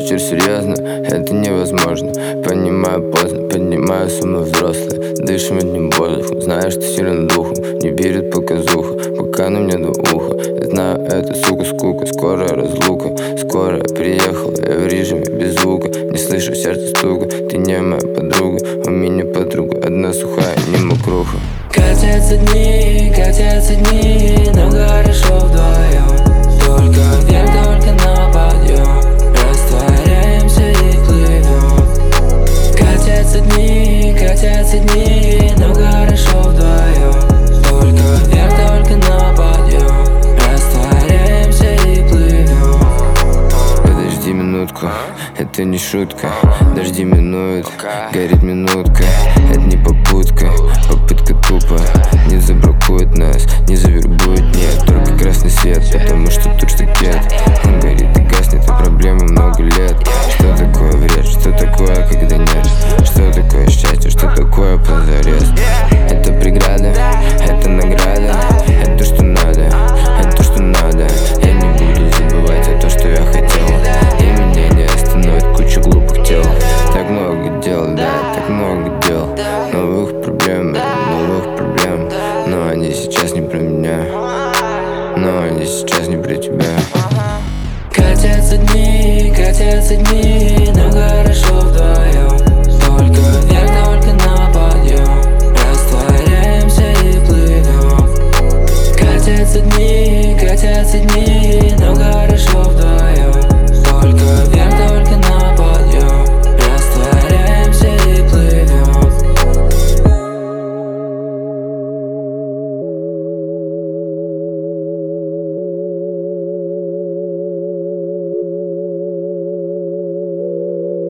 вечер серьезно, это невозможно. Понимаю поздно, поднимаю самый взрослый. Дышим одним воздухом, знаешь, что силен духом. Не верит показуха, пока на мне до уха. Я знаю, это сука, скука, скорая разлука. Скоро приехала, я в режиме без звука. Не слышу сердце стука, ты не моя подруга. У меня подруга одна сухая, не мокруха. Катятся дни, нам хорошо вдвоем. Только вверх, только на подъем. Растворяемся и плывем. Катятся дни, нам хорошо вдвоем. Только вверх, только на подъем. Растворяемся и плывем. Подожди минутку, это не шутка. Дожди минует, горит минутка. Это не попутка, попытка тупо. Не забракует нас, не завербует, нет. Только красный свет, потому что тут штакет. Он горит и гаснет, и проблемы много лет. Что такое вред, что такое, когда нет? Что такое счастье, что такое позарез? Это преграда, это награда. Это то, что надо, это то, что надо. Я не буду забывать о том, что я хотел. И меня не остановит куча глупых тел. Так много дел, да, так много дел. Новых проблем, но они сейчас не про меня. Но они сейчас не про тебя. Катятся дни, нам хорошо